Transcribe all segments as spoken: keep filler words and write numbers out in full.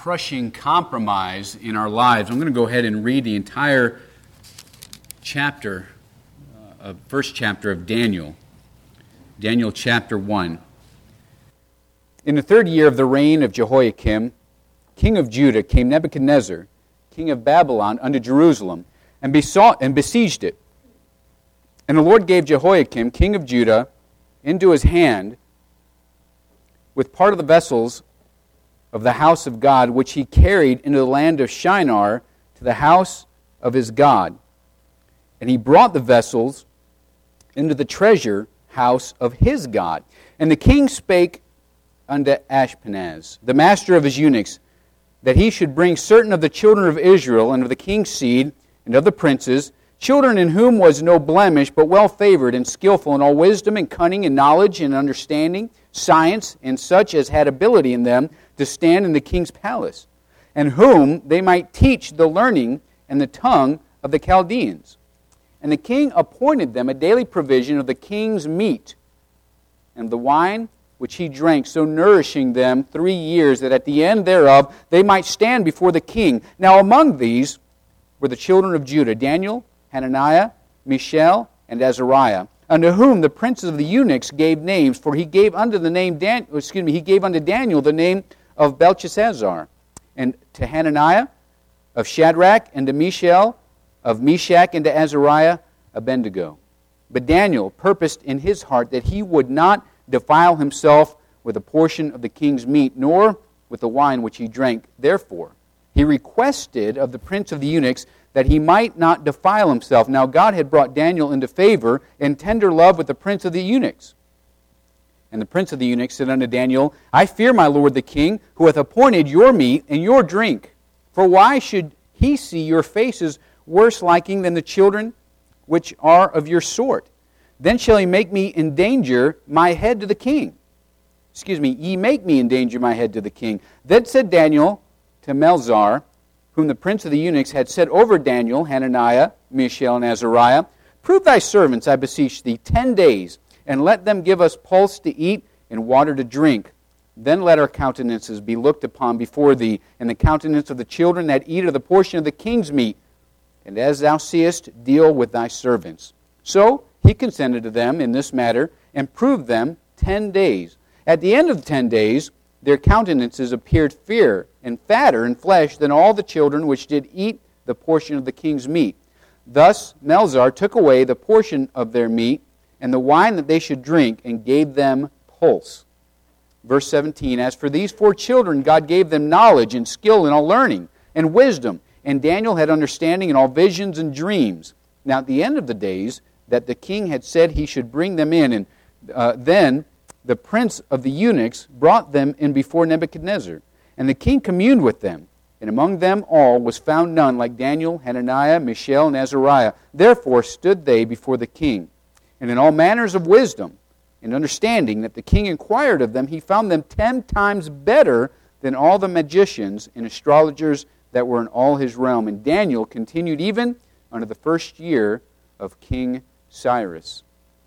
crushing compromise in our lives. I'm going to go ahead and read the entire chapter, uh, first chapter of Daniel. Daniel chapter one. In the third year of the reign of Jehoiakim, king of Judah, came Nebuchadnezzar, king of Babylon, unto Jerusalem, and besought and besieged it. And the Lord gave Jehoiakim, king of Judah, into his hand, with part of the vessels of the house of God, which he carried into the land of Shinar, to the house of his God. And he brought the vessels into the treasure house of his God. And the king spake unto Ashpenaz, the master of his eunuchs, that he should bring certain of the children of Israel, and of the king's seed, and of the princes, children in whom was no blemish, but well favored and skillful in all wisdom and cunning and knowledge and understanding, science, and such as had ability in them to stand in the king's palace, and whom they might teach the learning and the tongue of the Chaldeans. And the king appointed them a daily provision of the king's meat and the wine which he drank, so nourishing them three years, that at the end thereof they might stand before the king. Now among these were the children of Judah, Daniel, Hananiah, Mishael, and Azariah, unto whom the princes of the eunuchs gave names, for he gave unto the name Dan- excuse me, he gave unto Daniel the name of Belteshazzar, and to Hananiah of Shadrach, and to Mishael of Meshach, and to Azariah Abednego. But Daniel purposed in his heart that he would not defile himself with a portion of the king's meat, nor with the wine which he drank. Therefore, he requested of the prince of the eunuchs that he might not defile himself. Now God had brought Daniel into favor and tender love with the prince of the eunuchs. And the prince of the eunuchs said unto Daniel, I fear my lord the king, who hath appointed your meat and your drink. For why should he see your faces worse liking than the children which are of your sort? Then shall he make me endanger my head to the king. Excuse me, ye make me endanger my head to the king. Then said Daniel to Melzar, whom the prince of the eunuchs had set over Daniel, Hananiah, Mishael, and Azariah, prove thy servants, I beseech thee, ten days, and let them give us pulse to eat and water to drink. Then let our countenances be looked upon before thee, and the countenance of the children that eat of the portion of the king's meat. And as thou seest, deal with thy servants. So he consented to them in this matter, and proved them ten days. At the end of the ten days, their countenances appeared fairer and fatter in flesh than all the children which did eat the portion of the king's meat. Thus Melzar took away the portion of their meat and the wine that they should drink, and gave them pulse. Verse seventeen, as for these four children, God gave them knowledge and skill in all learning and wisdom, and Daniel had understanding in all visions and dreams. Now at the end of the days that the king had said he should bring them in, and uh, then the prince of the eunuchs brought them in before Nebuchadnezzar. And the king communed with them, and among them all was found none like Daniel, Hananiah, Mishael, and Azariah. Therefore stood they before the king. And in all manners of wisdom and understanding that the king inquired of them, he found them ten times better than all the magicians and astrologers that were in all his realm. And Daniel continued even unto the first year of King Cyrus.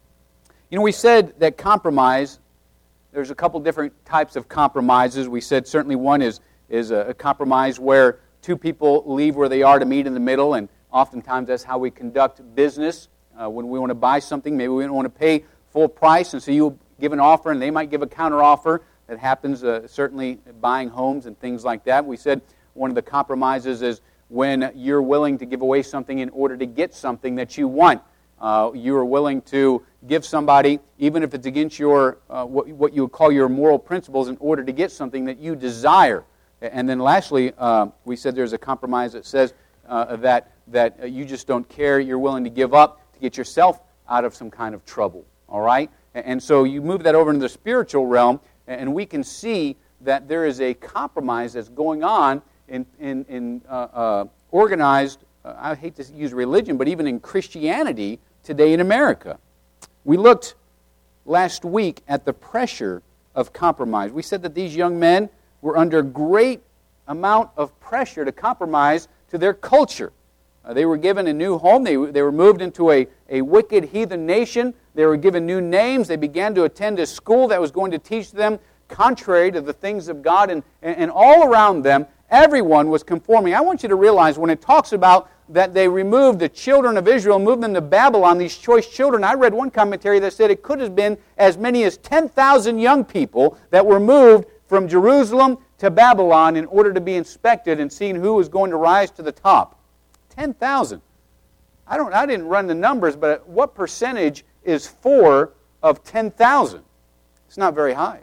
You know, we said that compromise, there's a couple different types of compromises. We said certainly one is, is a, a compromise where two people leave where they are to meet in the middle, and oftentimes that's how we conduct business. Uh, when we want to buy something, maybe we don't want to pay full price, and so you give an offer, and they might give a counter offer. That happens uh, certainly buying homes and things like that. We said one of the compromises is when you're willing to give away something in order to get something that you want. Uh, you are willing to give somebody, even if it's against your uh, what, what you would call your moral principles, in order to get something that you desire. And then lastly, uh, we said there's a compromise that says uh, that, that you just don't care. You're willing to give up to get yourself out of some kind of trouble. All right? And so you move that over into the spiritual realm, and we can see that there is a compromise that's going on in, in, in uh, uh, organized, uh, I hate to use religion, but even in Christianity today in America. We looked last week at the pressure of compromise. We said that these young men were under great amount of pressure to compromise to their culture. Uh, they were given a new home. They, they were moved into a, a wicked heathen nation. They were given new names. They began to attend a school that was going to teach them contrary to the things of God. And, and, and all around them, Everyone was conforming. I want you to realize when it talks about that they removed the children of Israel, moved them to Babylon, these choice children, I read one commentary that said it could have been as many as ten thousand young people that were moved from Jerusalem to Babylon in order to be inspected and seen who was going to rise to the top. ten thousand. I don't. I didn't run the numbers, but what percentage is four of ten thousand? It's not very high.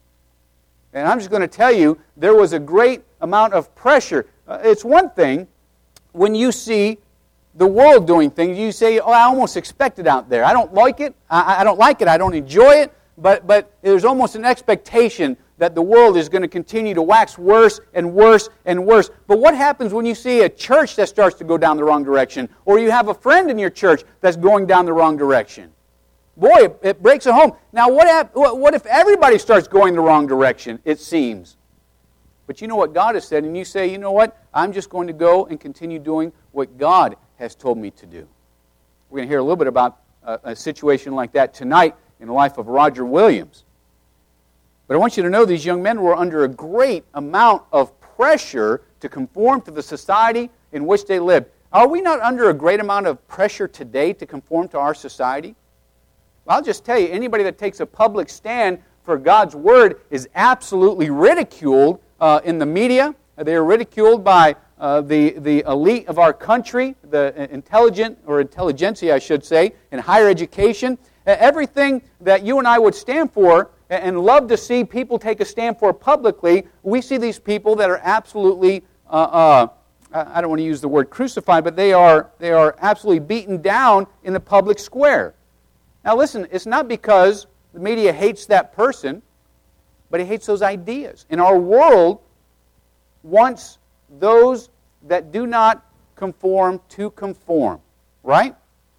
And I'm just going to tell you, there was a great amount of pressure. Uh, it's one thing when you see the world doing things, you say, oh, I almost expect it out there. I don't like it. I, I don't like it. I don't enjoy it. But, but there's almost an expectation that the world is going to continue to wax worse and worse and worse. But what happens when you see a church that starts to go down the wrong direction, or you have a friend in your church that's going down the wrong direction? Boy, it, it breaks a home. Now, what, hap- what if everybody starts going the wrong direction, it seems? But you know what God has said, and you say, you know what? I'm just going to go and continue doing what God has told me to do. We're going to hear a little bit about a, a situation like that tonight in the life of Roger Williams. But I want you to know these young men were under a great amount of pressure to conform to the society in which they lived. Are we not under a great amount of pressure today to conform to our society? Well, I'll just tell you, anybody that takes a public stand for God's Word is absolutely ridiculed uh, in the media. They are ridiculed by uh, the, the elite of our country, the intelligent, or intelligentsia, I should say, in higher education. Everything that you and I would stand for and love to see people take a stand for publicly, we see these people that are absolutely, uh, uh, I don't want to use the word crucified, but they are, they are absolutely beaten down in the public square. Now listen, it's not because the media hates that person, but it hates those ideas. And our world wants those that do not conform to conform, right?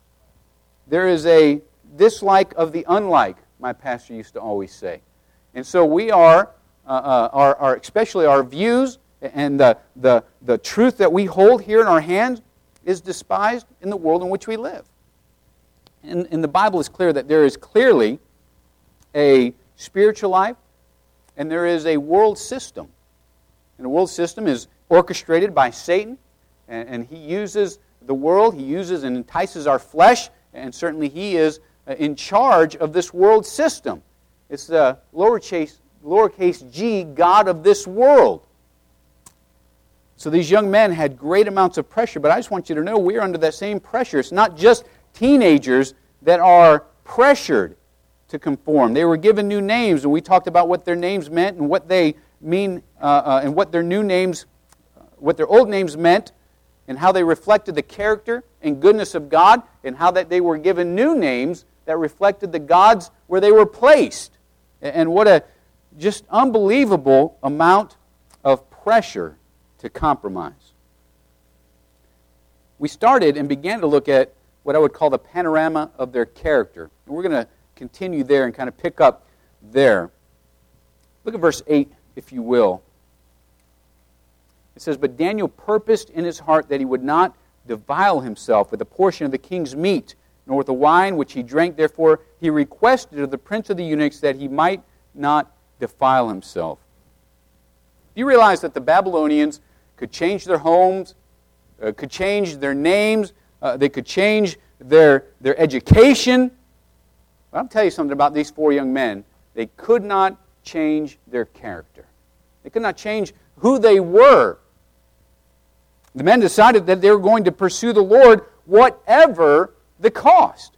There is a dislike of the unlike, my pastor used to always say. And so we are, uh, uh, our, our, especially our views and the, the, the truth that we hold here in our hands is despised in the world in which we live. And, and the Bible is clear that there is clearly a spiritual life and there is a world system. And the world system is orchestrated by Satan, and, and he uses the world, he uses and entices our flesh, and certainly he is in charge of this world system. It's the lowercase, lowercase g, God of this world. So these young men had great amounts of pressure, but I just want you to know we're under that same pressure. It's not just teenagers that are pressured to conform. They were given new names, and we talked about what their names meant and what they mean, uh, uh, and what their new names, what their old names meant, and how they reflected the character and goodness of God, and how that they were given new names that reflected the gods where they were placed. And what a just unbelievable amount of pressure to compromise. We started and began to look at what I would call the panorama of their character. And we're going to continue there and kind of pick up there. Look at verse eight, if you will. It says, "But Daniel purposed in his heart that he would not defile himself with a portion of the king's meat, nor with the wine which he drank. Therefore he requested of the prince of the eunuchs that he might not defile himself." Do you realize that the Babylonians could change their homes, uh, could change their names, uh, they could change their, their education? Well, I'll tell you something about these four young men. They could not change their character. They could not change who they were. The men decided that they were going to pursue the Lord whatever the cost.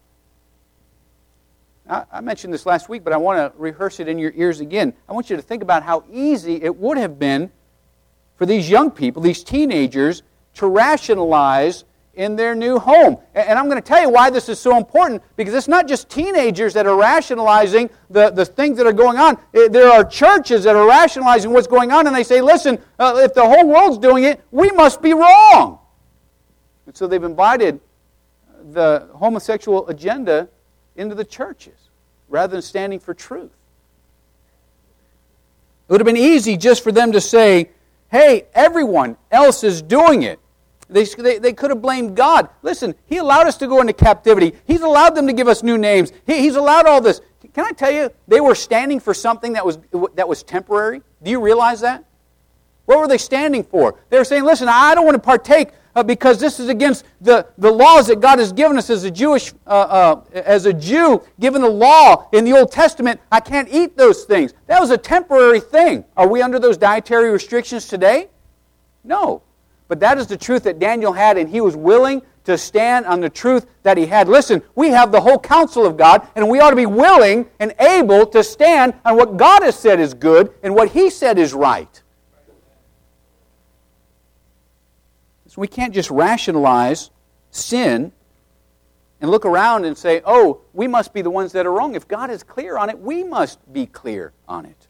I mentioned this last week, but I want to rehearse it in your ears again. I want you to think about how easy it would have been for these young people, these teenagers, to rationalize in their new home. And I'm going to tell you why this is so important, because it's not just teenagers that are rationalizing the, the things that are going on. There are churches that are rationalizing what's going on, and they say, listen, uh, if the whole world's doing it, we must be wrong. And so they've invited the homosexual agenda into the churches rather than standing for truth. It would have been easy just for them to say, hey, everyone else is doing it. They, they, they could have blamed God. Listen, He allowed us to go into captivity. He's allowed them to give us new names. He, he's allowed all this. Can I tell you, they were standing for something that was, that was temporary. Do you realize that? What were they standing for? They were saying, listen, I don't want to partake uh, because this is against the, the laws that God has given us as a Jewish, uh, uh, as a Jew, given the law in the Old Testament, I can't eat those things. That was a temporary thing. Are we under those dietary restrictions today? No. But that is the truth that Daniel had, and he was willing to stand on the truth that he had. Listen, we have the whole counsel of God, and we ought to be willing and able to stand on what God has said is good and what He said is right. So we can't just rationalize sin and look around and say, oh, we must be the ones that are wrong. If God is clear on it, we must be clear on it.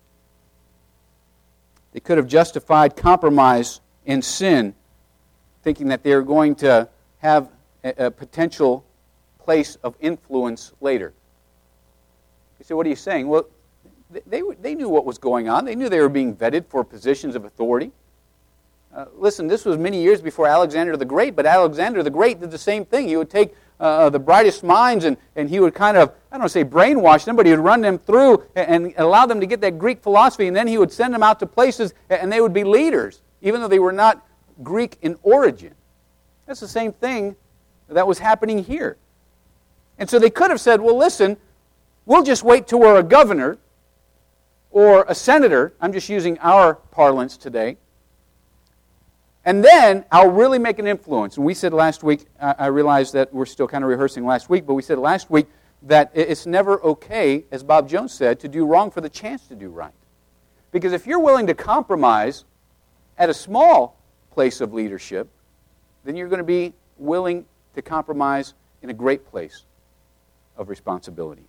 They could have justified compromise in sin, thinking that they were going to have a, a potential place of influence later. You say, what are you saying? Well, they, they, they knew what was going on. They knew they were being vetted for positions of authority. Uh, listen, this was many years before Alexander the Great, but Alexander the Great did the same thing. He would take uh, the brightest minds and, and he would kind of, I don't want to say brainwash them, but he would run them through and, and allow them to get that Greek philosophy, and then he would send them out to places and they would be leaders, even though they were not Greek in origin. That's the same thing that was happening here. And so they could have said, well, listen, we'll just wait till we're a governor or a senator. I'm just using our parlance today. And then I'll really make an influence. And we said last week, I realized that we're still kind of rehearsing last week, but we said last week that it's never okay, as Bob Jones said, to do wrong for the chance to do right. Because if you're willing to compromise at a small place of leadership, then you're going to be willing to compromise in a great place of responsibility.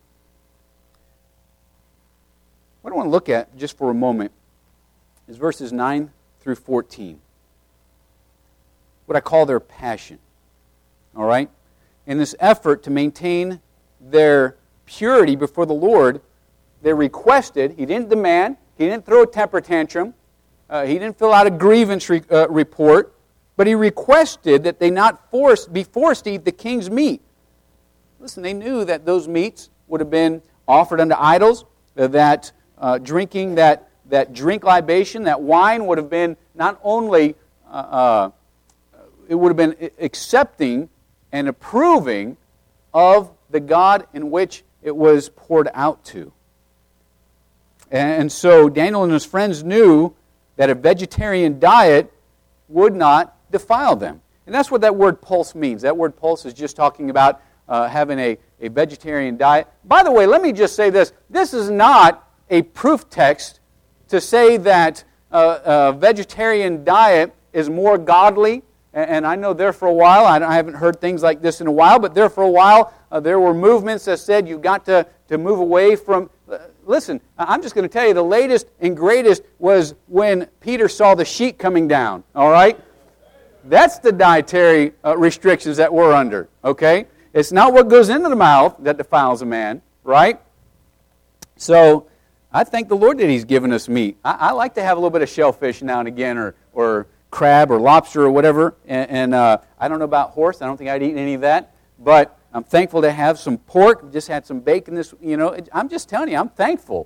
What I want to look at just for a moment is verses nine through fourteen. What I call their passion. All right? In this effort to maintain their purity before the Lord, they requested, he didn't demand, he didn't throw a temper tantrum, uh, he didn't fill out a grievance re- uh, report, but he requested that they not force, be forced to eat the king's meat. Listen, they knew that those meats would have been offered unto idols, that uh, drinking that, that drink libation, that wine would have been not only uh, uh, it would have been accepting and approving of the God in which it was poured out to. And so Daniel and his friends knew that a vegetarian diet would not defile them. And that's what that word pulse means. That word pulse is just talking about uh, having a, a vegetarian diet. By the way, let me just say this. This is not a proof text to say that uh, a vegetarian diet is more godly. And I know there for a while, I haven't heard things like this in a while, but there for a while, uh, there were movements that said you've got to, to move away from... Uh, listen, I'm just going to tell you, the latest and greatest was when Peter saw the sheet coming down, all right? That's the dietary uh, restrictions that we're under, okay? It's not what goes into the mouth that defiles a man, right? So, I thank the Lord that He's given us meat. I, I like to have a little bit of shellfish now and again, or... or crab or lobster or whatever, and, and uh, I don't know about horse. I don't think I'd eat any of that, but I'm thankful to have some pork. Just had some bacon. This, you know, I'm just telling you, I'm thankful.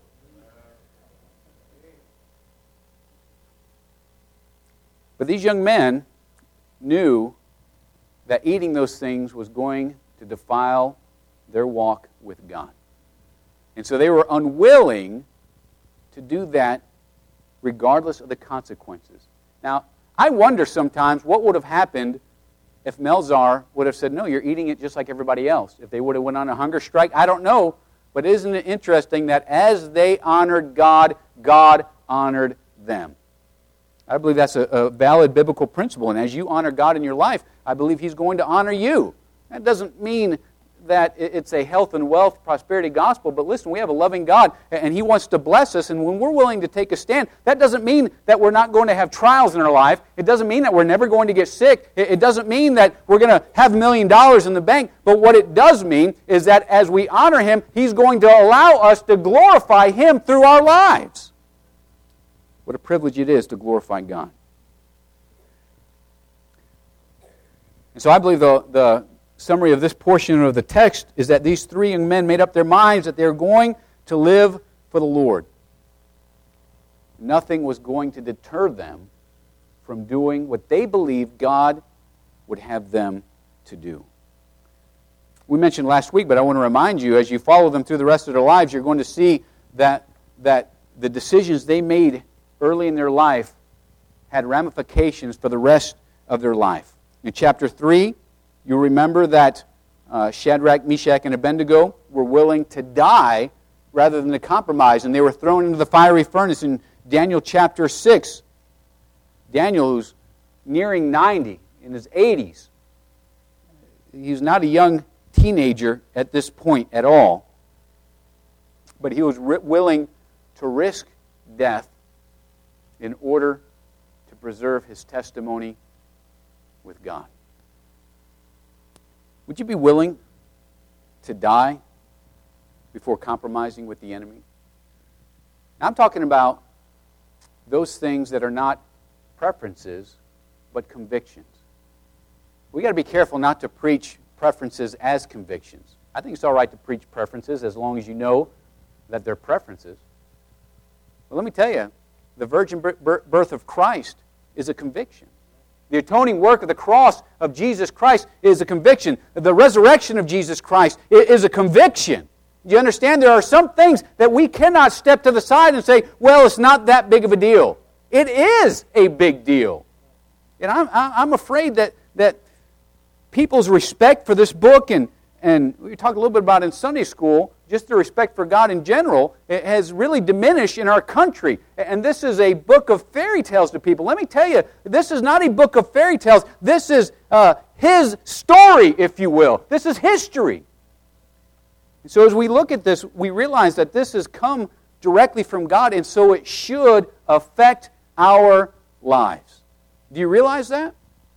But these young men knew that eating those things was going to defile their walk with God, and so they were unwilling to do that, regardless of the consequences. Now, I wonder sometimes what would have happened if Melzar would have said, no, you're eating it just like everybody else. If they would have went on a hunger strike, I don't know. But isn't it interesting that as they honored God, God honored them? I believe that's a, a valid biblical principle. And as you honor God in your life, I believe He's going to honor you. That doesn't mean that it's a health and wealth prosperity gospel, but listen, we have a loving God, and He wants to bless us, and when we're willing to take a stand, that doesn't mean that we're not going to have trials in our life. It doesn't mean that we're never going to get sick. It doesn't mean that we're going to have a million dollars in the bank, but what it does mean is that as we honor Him, He's going to allow us to glorify Him through our lives. What a privilege it is to glorify God. And so I believe the, the summary of this portion of the text is that these three young men made up their minds that they're going to live for the Lord. nothing was going to deter them from doing what they believed God would have them to do. We mentioned last week, but I want to remind you, as you follow them through the rest of their lives, you're going to see that, that the decisions they made early in their life had ramifications for the rest of their life. In chapter three, you'll remember that uh, Shadrach, Meshach, and Abednego were willing to die rather than to compromise, and they were thrown into the fiery furnace. In Daniel chapter six, Daniel, who's nearing ninety, in his eighties, he's not a young teenager at this point at all, but he was ri- willing to risk death in order to preserve his testimony with God. Would you be willing to die before compromising with the enemy? Now, I'm talking about those things that are not preferences, but convictions. We've got to be careful not to preach preferences as convictions. I think it's all right to preach preferences as long as you know that they're preferences. But let me tell you, the virgin birth of Christ is a conviction. The atoning work of the cross of Jesus Christ is a conviction. The resurrection of Jesus Christ is a conviction. Do you understand? There are some things that we cannot step to the side and say, well, it's not that big of a deal. It is a big deal. And I'm, I'm afraid that, that people's respect for this book, and, and we talked a little bit about in Sunday school, just the respect for God in general, it has really diminished in our country. And this is a book of fairy tales to people. Let me tell you, this is not a book of fairy tales. This is uh, His story, if you will. This is history. And so as we look at this, we realize that this has come directly from God, and so it should affect our lives. Do you realize that?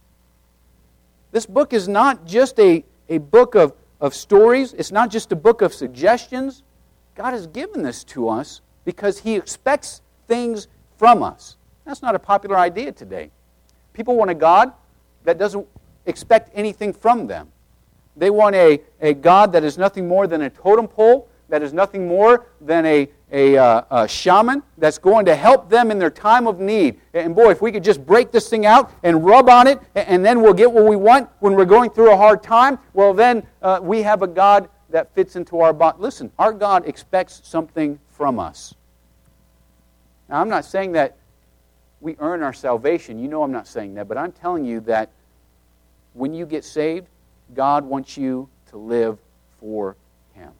This book is not just a, a book of, of stories. It's not just a book of suggestions. God has given this to us because He expects things from us. That's not a popular idea today. People want a God that doesn't expect anything from them. They want a, a God that is nothing more than a totem pole, that is nothing more than a, a, uh, a shaman that's going to help them in their time of need. And boy, if we could just break this thing out and rub on it, and then we'll get what we want when we're going through a hard time, well then uh, we have a God that fits into our body. Listen, our God expects something from us. Now, I'm not saying that we earn our salvation. You know I'm not saying that, but I'm telling you that when you get saved, God wants you to live for Him.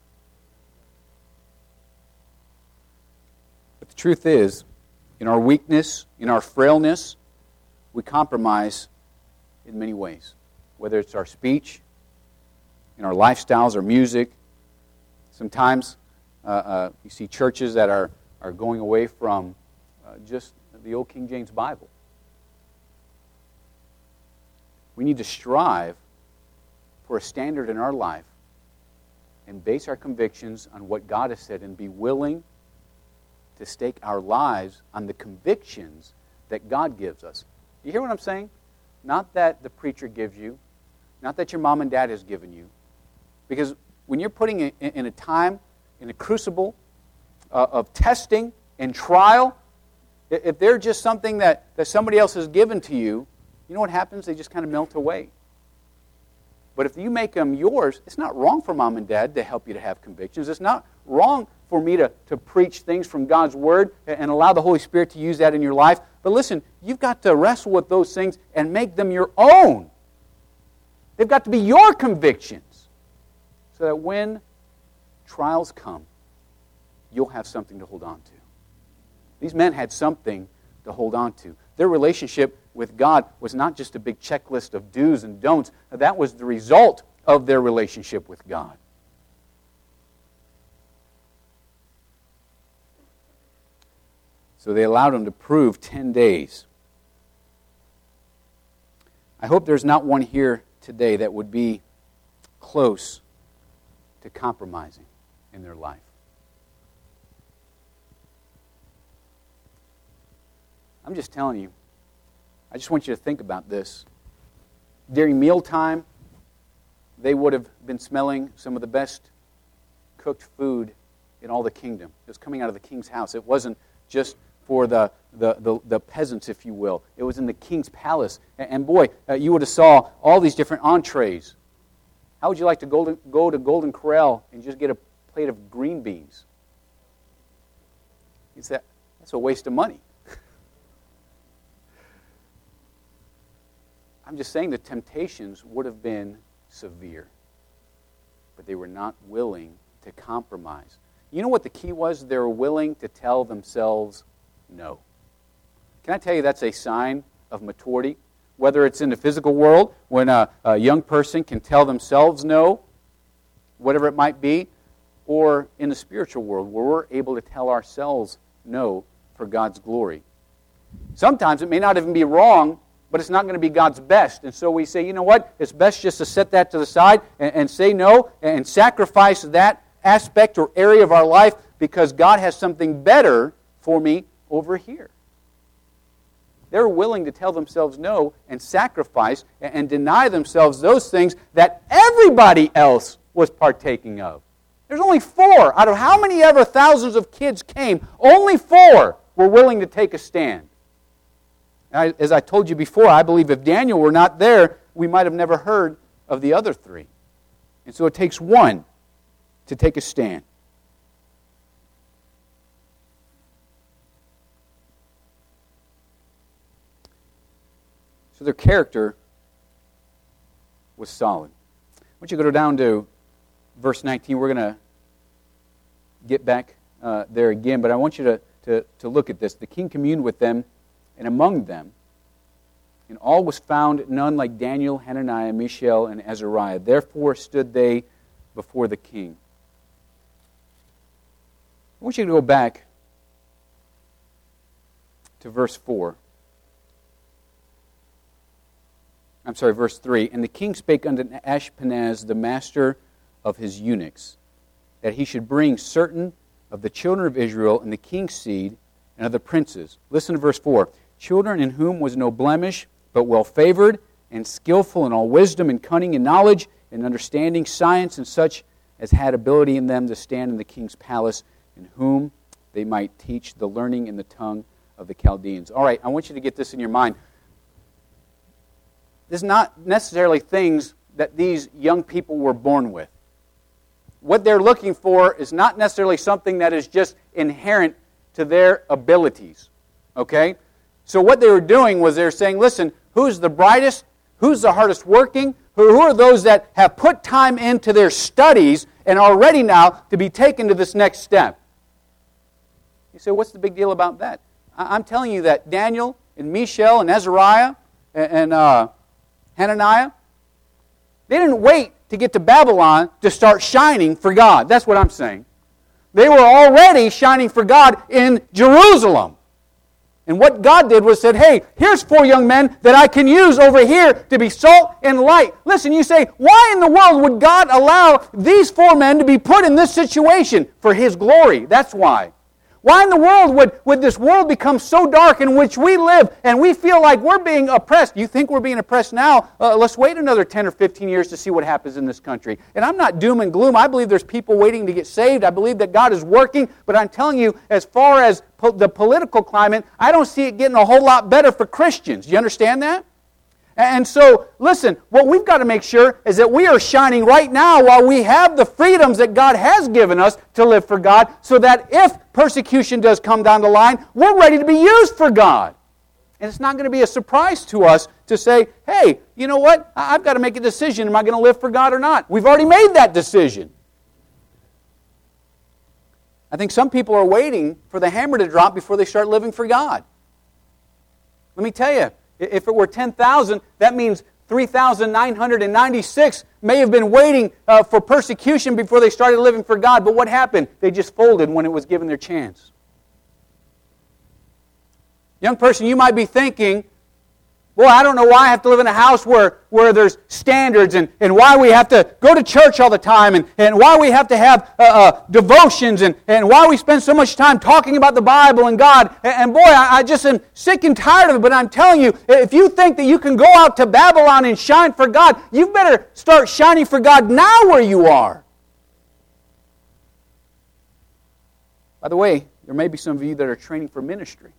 But the truth is, in our weakness, in our frailness, we compromise in many ways. Whether it's our speech, in our lifestyles, our music. Sometimes uh, uh, you see churches that are, are going away from uh, just the old King James Bible. We need to strive for a standard in our life and base our convictions on what God has said and be willing to stake our lives on the convictions that God gives us. You hear what I'm saying? Not that the preacher gives you, not that your mom and dad has given you. Because when you're putting it in a time, in a crucible uh, of testing and trial, if they're just something that, that somebody else has given to you, you know what happens? They just kind of melt away. But if you make them yours, it's not wrong for mom and dad to help you to have convictions. It's not wrong for me to, to preach things from God's Word and allow the Holy Spirit to use that in your life. But listen, you've got to wrestle with those things and make them your own. They've got to be your convictions so that when trials come, you'll have something to hold on to. These men had something to hold on to. Their relationship with God was not just a big checklist of do's and don'ts. That was the result of their relationship with God. So they allowed him to prove ten days. I hope there's not one here today that would be close to compromising in their life. I'm just telling you, I just want you to think about this. During mealtime, they would have been smelling some of the best cooked food in all the kingdom. It was coming out of the king's house. It wasn't just for the, the, the, the peasants, if you will. It was in the king's palace. And, and boy, uh, you would have saw all these different entrees. How would you like to go to, go to Golden Corral and just get a plate of green beans? It's that, that's a waste of money. I'm just saying the temptations would have been severe, but they were not willing to compromise. You know what the key was? They were willing to tell themselves no. Can I tell you that's a sign of maturity? Whether it's in the physical world, when a, a young person can tell themselves no, whatever it might be, or in the spiritual world, where we're able to tell ourselves no for God's glory. Sometimes it may not even be wrong, but it's not going to be God's best. And so we say, you know what? It's best just to set that to the side and, and say no and sacrifice that aspect or area of our life because God has something better for me over here. They're willing to tell themselves no and sacrifice and, and deny themselves those things that everybody else was partaking of. There's only four. Out of how many ever thousands of kids came, only four were willing to take a stand. I, as I told you before, I believe if Daniel were not there, we might have never heard of the other three. And so it takes one to take a stand. So their character was solid. I want you to go down to verse nineteen. We're going to get back uh, there again, but I want you to, to, to look at this. The king communed with them, and among them, and all was found none like Daniel, Hananiah, Mishael, and Azariah. Therefore stood they before the king. I want you to go back to verse four. I'm sorry, verse three. And the king spake unto Ashpenaz, the master of his eunuchs, that he should bring certain of the children of Israel and the king's seed and of the princes. Listen to verse four. Children in whom was no blemish, but well favored and skillful in all wisdom and cunning and knowledge and understanding, science, and such as had ability in them to stand in the king's palace, in whom they might teach the learning in the tongue of the Chaldeans. All right, I want you to get this in your mind. This is not necessarily things that these young people were born with. What they're looking for is not necessarily something that is just inherent to their abilities. Okay? So what they were doing was they were saying, listen, who's the brightest? Who's the hardest working? Who, who are those that have put time into their studies and are ready now to be taken to this next step? You say, what's the big deal about that? I, I'm telling you that Daniel and Mishael and Azariah and, and uh, Hananiah, they didn't wait to get to Babylon to start shining for God. That's what I'm saying. They were already shining for God in Jerusalem. And what God did was said, hey, here's four young men that I can use over here to be salt and light. Listen, you say, why in the world would God allow these four men to be put in this situation? For His glory. That's why. Why in the world would, would this world become so dark in which we live and we feel like we're being oppressed? You think we're being oppressed now? Uh, let's wait another ten or fifteen years to see what happens in this country. And I'm not doom and gloom. I believe there's people waiting to get saved. I believe that God is working. But I'm telling you, as far as po- the political climate, I don't see it getting a whole lot better for Christians. You understand that? And so, listen, what we've got to make sure is that we are shining right now while we have the freedoms that God has given us to live for God, so that if persecution does come down the line, we're ready to be used for God. And it's not going to be a surprise to us to say, hey, you know what? I've got to make a decision. Am I going to live for God or not? We've already made that decision. I think some people are waiting for the hammer to drop before they start living for God. Let me tell you, if it were ten thousand, that means three thousand nine hundred ninety-six may have been waiting uh, for persecution before they started living for God. But what happened? They just folded when it was given their chance. Young person, you might be thinking, well, I don't know why I have to live in a house where, where there's standards and, and why we have to go to church all the time and, and why we have to have uh, uh, devotions and, and why we spend so much time talking about the Bible and God. And, and boy, I, I just am sick and tired of it. But I'm telling you, if you think that you can go out to Babylon and shine for God, you better start shining for God now where you are. By the way, There may be some of you that are training for ministry.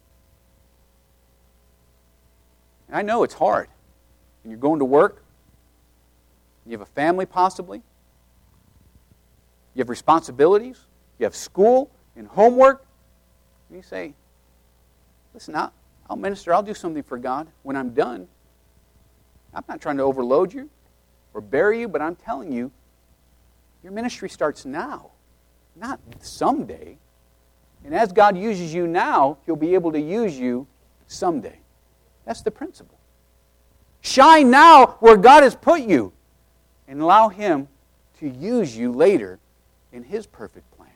And I know it's hard. And you're going to work. You have a family possibly. You have responsibilities. You have school and homework. And you say, listen, I'll, I'll minister. I'll do something for God when I'm done. I'm not trying to overload you or bury you, but I'm telling you, your ministry starts now, not someday. And as God uses you now, He'll be able to use you someday. That's the principle. Shine now where God has put you and allow Him to use you later in His perfect plan.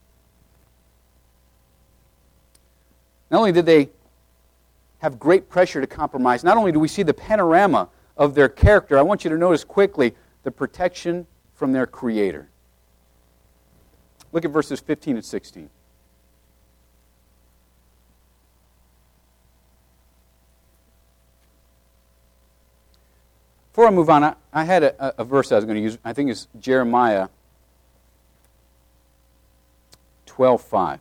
Not only did they have great pressure to compromise, not only do we see the panorama of their character, I want you to notice quickly the protection from their Creator. Look at verses fifteen and sixteen. Before I move on, I, I had a, a verse I was going to use. I think it's Jeremiah twelve five.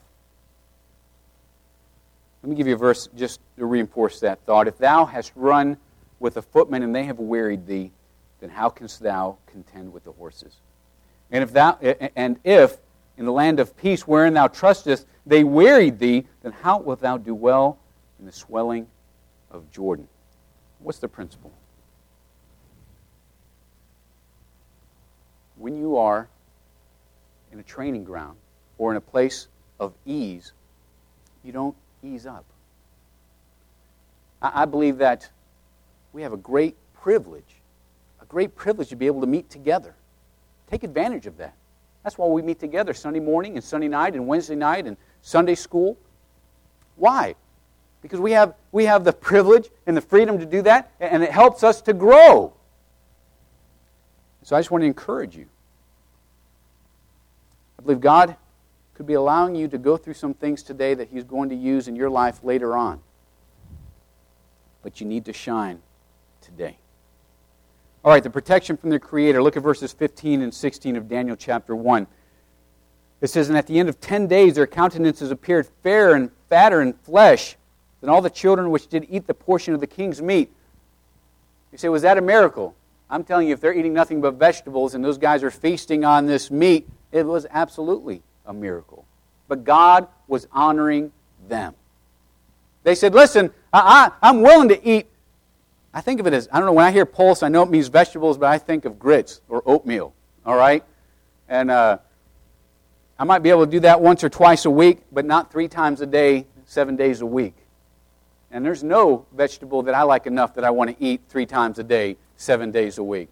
Let me give you a verse just to reinforce that thought. If thou hast run with a footman and they have wearied thee, then how canst thou contend with the horses? And if thou and if in the land of peace wherein thou trustest they wearied thee, then how wilt thou do well in the swelling of Jordan? What's the principle? When you are in a training ground or in a place of ease, you don't ease up. I believe that we have a great privilege, a great privilege to be able to meet together. Take advantage of that. That's why we meet together Sunday morning and Sunday night and Wednesday night and Sunday school. Why? Because we have we have the privilege and the freedom to do that, and it helps us to grow. So I just want to encourage you. I believe God could be allowing you to go through some things today that He's going to use in your life later on. But you need to shine today. All right, the protection from the Creator. Look at verses fifteen and sixteen of Daniel chapter one. It says, and at the end of ten days their countenances appeared fairer and fatter in flesh than all the children which did eat the portion of the king's meat. You say, was that a miracle? I'm telling you, if they're eating nothing but vegetables and those guys are feasting on this meat, it was absolutely a miracle. But God was honoring them. They said, listen, I, I, I'm willing to eat. I think of it as, I don't know, when I hear pulse, I know it means vegetables, but I think of grits or oatmeal, all right? And uh, I might be able to do that once or twice a week, but not three times a day, seven days a week. And there's no vegetable that I like enough that I want to eat three times a day, seven days a week.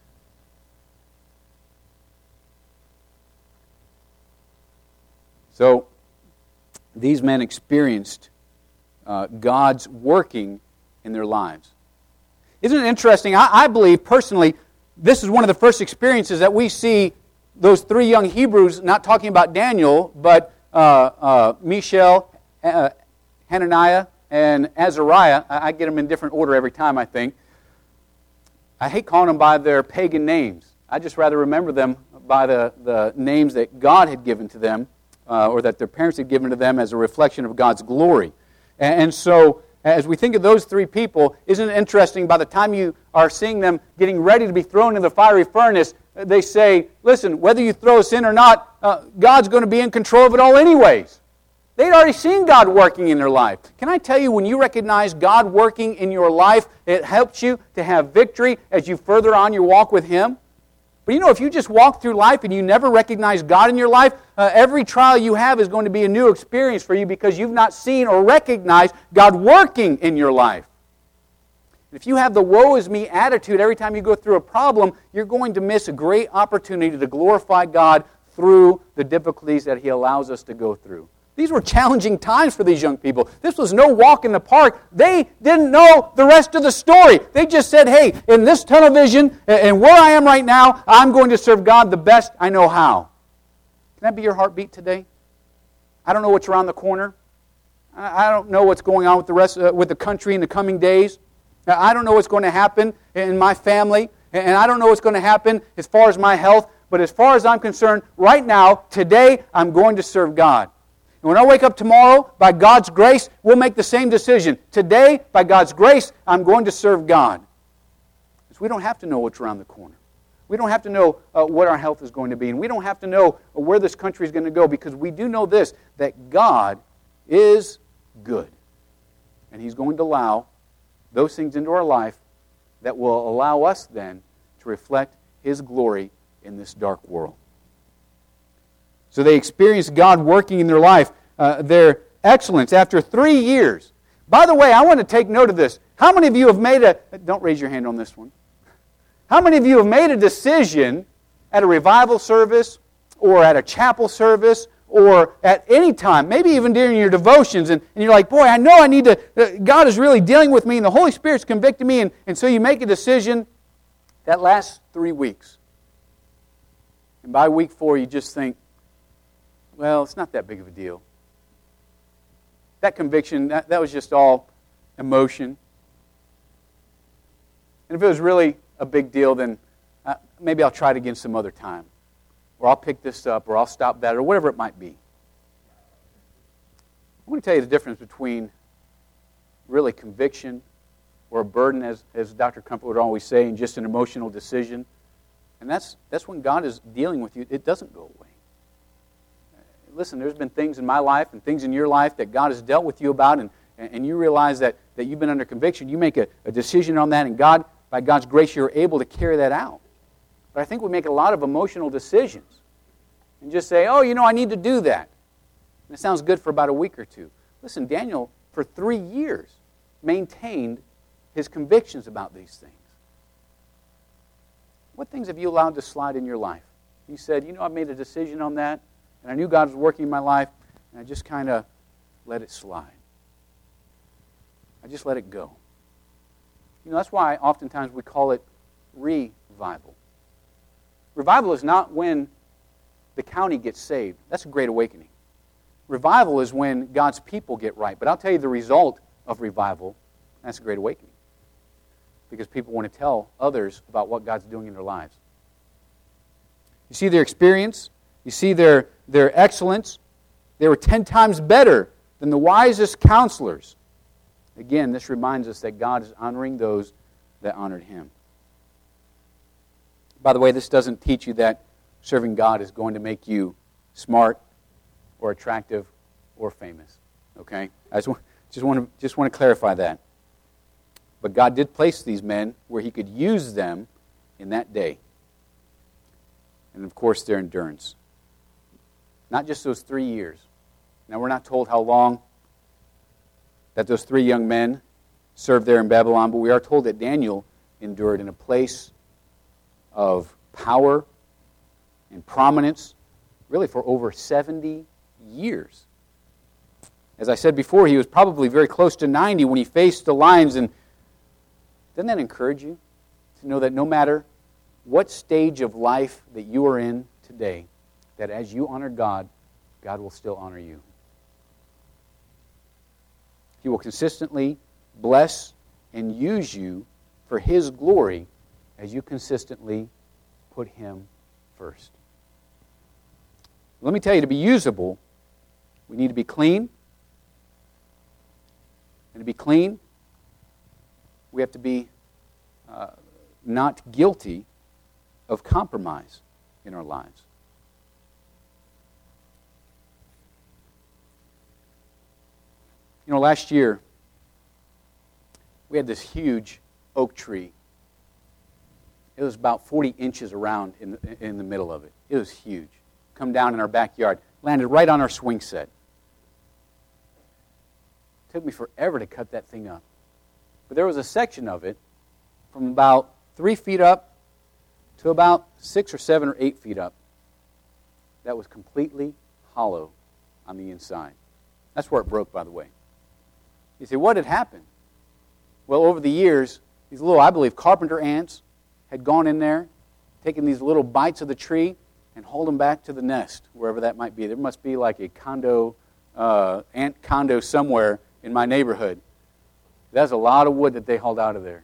So, these men experienced uh, God's working in their lives. Isn't it interesting? I, I believe, personally, this is one of the first experiences that we see those three young Hebrews, not talking about Daniel, but uh, uh, Mishael, uh, Hananiah, and Azariah. I, I get them in different order every time, I think. I hate calling them by their pagan names. I just rather remember them by the, the names that God had given to them, uh, or that their parents had given to them as a reflection of God's glory. And, and so, as we think of those three people, isn't it interesting, by the time you are seeing them getting ready to be thrown in the fiery furnace, they say, listen, whether you throw us in or not, uh, God's going to be in control of it all anyways. They'd already seen God working in their life. Can I tell you, when you recognize God working in your life, it helps you to have victory as you further on your walk with Him? But you know, if you just walk through life and you never recognize God in your life, uh, every trial you have is going to be a new experience for you because you've not seen or recognized God working in your life. If you have the woe is me attitude every time you go through a problem, you're going to miss a great opportunity to glorify God through the difficulties that He allows us to go through. These were challenging times for these young people. This was no walk in the park. They didn't know the rest of the story. They just said, hey, in this tunnel vision and where I am right now, I'm going to serve God the best I know how. Can that be your heartbeat today? I don't know what's around the corner. I don't know what's going on with the rest uh, with the country in the coming days. I don't know what's going to happen in my family, and I don't know what's going to happen as far as my health, but as far as I'm concerned, right now, today, I'm going to serve God. And when I wake up tomorrow, by God's grace, we'll make the same decision. Today, by God's grace, I'm going to serve God. So we don't have to know what's around the corner. We don't have to know uh, what our health is going to be. And we don't have to know where this country is going to go, because we do know this, that God is good. And He's going to allow those things into our life that will allow us then to reflect His glory in this dark world. So they experienced God working in their life, uh, their excellence after three years. By the way, I want to take note of this. How many of you have made a... Don't raise your hand on this one. How many of you have made a decision at a revival service or at a chapel service or at any time, maybe even during your devotions, and, and you're like, boy, I know I need to... Uh, God is really dealing with me and the Holy Spirit's convicting me, and, and so you make a decision that lasts three weeks. And by week four, you just think, well, it's not that big of a deal. That conviction, that, that was just all emotion. And if it was really a big deal, then uh, maybe I'll try it again some other time. Or I'll pick this up, or I'll stop that, or whatever it might be. I want to tell you the difference between really conviction or a burden, as, as Doctor Comfort would always say, and just an emotional decision. And that's, that's when God is dealing with you. It doesn't go away. Listen, there's been things in my life and things in your life that God has dealt with you about, and, and you realize that, that you've been under conviction. You make a, a decision on that, and God, by God's grace, you're able to carry that out. But I think we make a lot of emotional decisions and just say, oh, you know, I need to do that. And it sounds good for about a week or two. Listen, Daniel, for three years, maintained his convictions about these things. What things have you allowed to slide in your life? You said, you know, I've made a decision on that, and I knew God was working in my life, and I just kind of let it slide. I just let it go. You know, that's why oftentimes we call it revival. Revival is not when the county gets saved. That's a great awakening. Revival is when God's people get right. But I'll tell you the result of revival, that's a great awakening. Because people want to tell others about what God's doing in their lives. You see their experience. You see their, their excellence. They were ten times better than the wisest counselors. Again, this reminds us that God is honoring those that honored Him. By the way, this doesn't teach you that serving God is going to make you smart or attractive or famous. Okay? I just want, just want to, just want to clarify that. But God did place these men where He could use them in that day. And of course, their endurance. Not just those three years. Now, we're not told how long that those three young men served there in Babylon, but we are told that Daniel endured in a place of power and prominence, really for over seventy years. As I said before, he was probably very close to ninety when he faced the lions. And doesn't that encourage you to know that no matter what stage of life that you are in today, that as you honor God, God will still honor you. He will consistently bless and use you for His glory as you consistently put Him first. Let me tell you, to be usable, we need to be clean. And to be clean, we have to be uh, not guilty of compromise in our lives. You know, last year, we had this huge oak tree. It was about forty inches around in the, in the middle of it. It was huge. Come down in our backyard. Landed right on our swing set. It took me forever to cut that thing up. But there was a section of it from about three feet up to about six or seven or eight feet up that was completely hollow on the inside. That's where it broke, by the way. You say, what had happened? Well, over the years, these little, I believe, carpenter ants had gone in there, taken these little bites of the tree, and hauled them back to the nest, wherever that might be. There must be like a condo, uh, ant condo somewhere in my neighborhood. That's a lot of wood that they hauled out of there.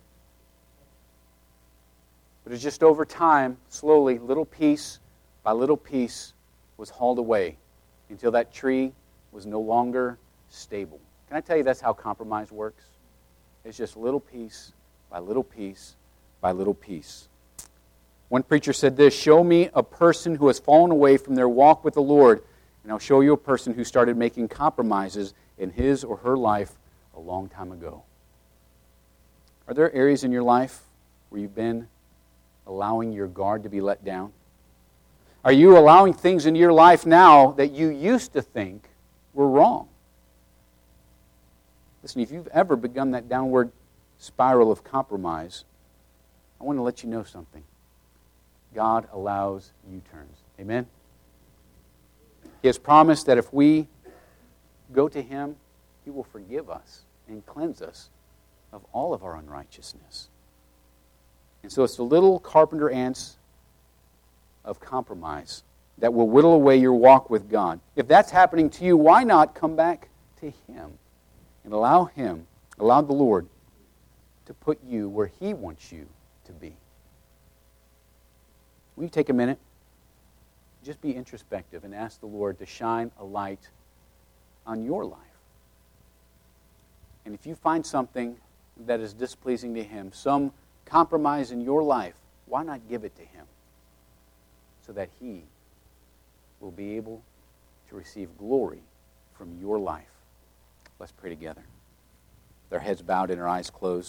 But it's just over time, slowly, little piece by little piece, was hauled away until that tree was no longer stable. Can I tell you that's how compromise works? It's just little piece by little piece by little piece. One preacher said this, show me a person who has fallen away from their walk with the Lord, and I'll show you a person who started making compromises in his or her life a long time ago. Are there areas in your life where you've been allowing your guard to be let down? Are you allowing things in your life now that you used to think were wrong? Listen, if you've ever begun that downward spiral of compromise, I want to let you know something. God allows U-turns. Amen? He has promised that if we go to Him, He will forgive us and cleanse us of all of our unrighteousness. And so it's the little carpenter ants of compromise that will whittle away your walk with God. If that's happening to you, why not come back to Him and allow Him, allow the Lord to put you where He wants you to be? Will you take a minute? Just be introspective and ask the Lord to shine a light on your life. And if you find something that is displeasing to Him, some compromise in your life, why not give it to Him so that He will be able to receive glory from your life? Let's pray together. With our heads bowed and our eyes closed.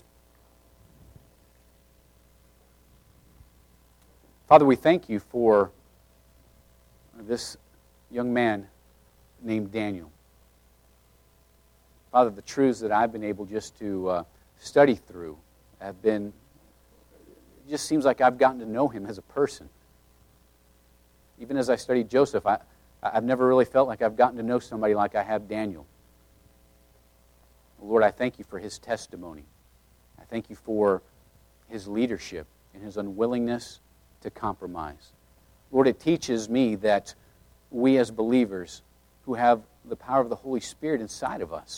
Father, we thank You for this young man named Daniel. Father, the truths that I've been able just to uh, study through have been, it just seems like I've gotten to know him as a person. Even as I studied Joseph, I, I've never really felt like I've gotten to know somebody like I have Daniel. Lord, I thank You for his testimony. I thank You for his leadership and his unwillingness to compromise. Lord, it teaches me that we as believers who have the power of the Holy Spirit inside of us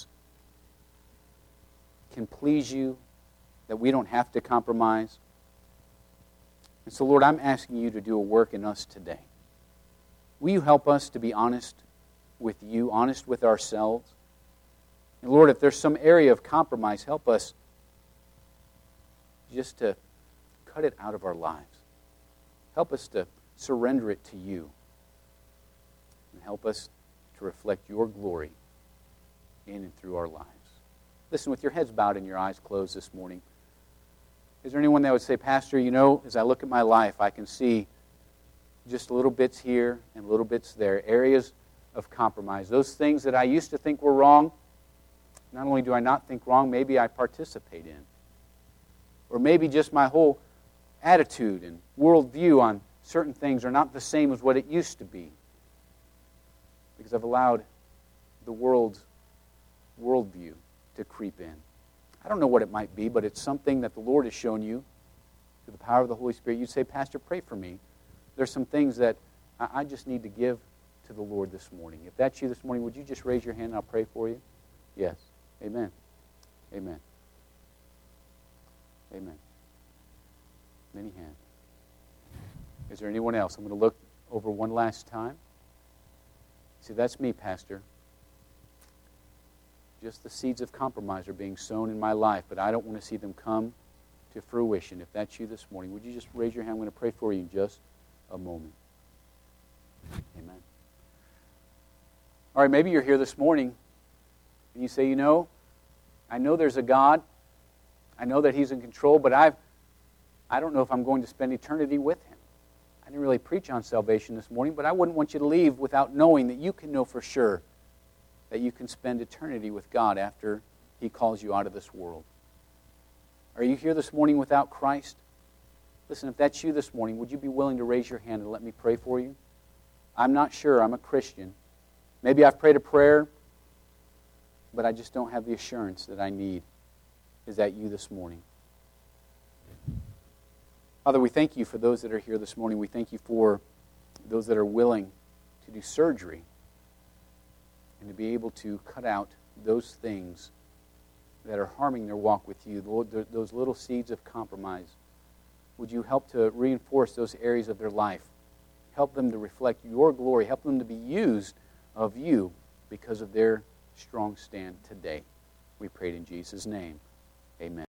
can please You, that we don't have to compromise. And so, Lord, I'm asking You to do a work in us today. Will You help us to be honest with You, honest with ourselves? And Lord, if there's some area of compromise, help us just to cut it out of our lives. Help us to surrender it to You. And help us to reflect Your glory in and through our lives. Listen, with your heads bowed and your eyes closed this morning, is there anyone that would say, Pastor, you know, as I look at my life, I can see just little bits here and little bits there, areas of compromise. Those things that I used to think were wrong, not only do I not think wrong, maybe I participate in. Or maybe just my whole attitude and worldview on certain things are not the same as what it used to be. Because I've allowed the world's worldview to creep in. I don't know what it might be, but it's something that the Lord has shown you through the power of the Holy Spirit. You'd say, Pastor, pray for me. There's some things that I just need to give to the Lord this morning. If that's you this morning, would you just raise your hand and I'll pray for you? Yes. Amen. Amen. Amen. Many hands. Is there anyone else? I'm going to look over one last time. See, that's me, Pastor. Just the seeds of compromise are being sown in my life, but I don't want to see them come to fruition. If that's you this morning, would you just raise your hand? I'm going to pray for you in just a moment. Amen. All right, maybe you're here this morning and you say, you know, I know there's a God. I know that He's in control, but I've, I don't know if I'm going to spend eternity with Him. I didn't really preach on salvation this morning, but I wouldn't want you to leave without knowing that you can know for sure that you can spend eternity with God after He calls you out of this world. Are you here this morning without Christ? Listen, if that's you this morning, would you be willing to raise your hand and let me pray for you? I'm not sure. I'm a Christian. Maybe I've prayed a prayer, but I just don't have the assurance that I need. Is that you this morning? Father, we thank You for those that are here this morning. We thank You for those that are willing to do surgery and to be able to cut out those things that are harming their walk with You, Lord, those little seeds of compromise. Would You help to reinforce those areas of their life? Help them to reflect Your glory. Help them to be used of You because of their strong stand today. We prayed in Jesus' name. Amen.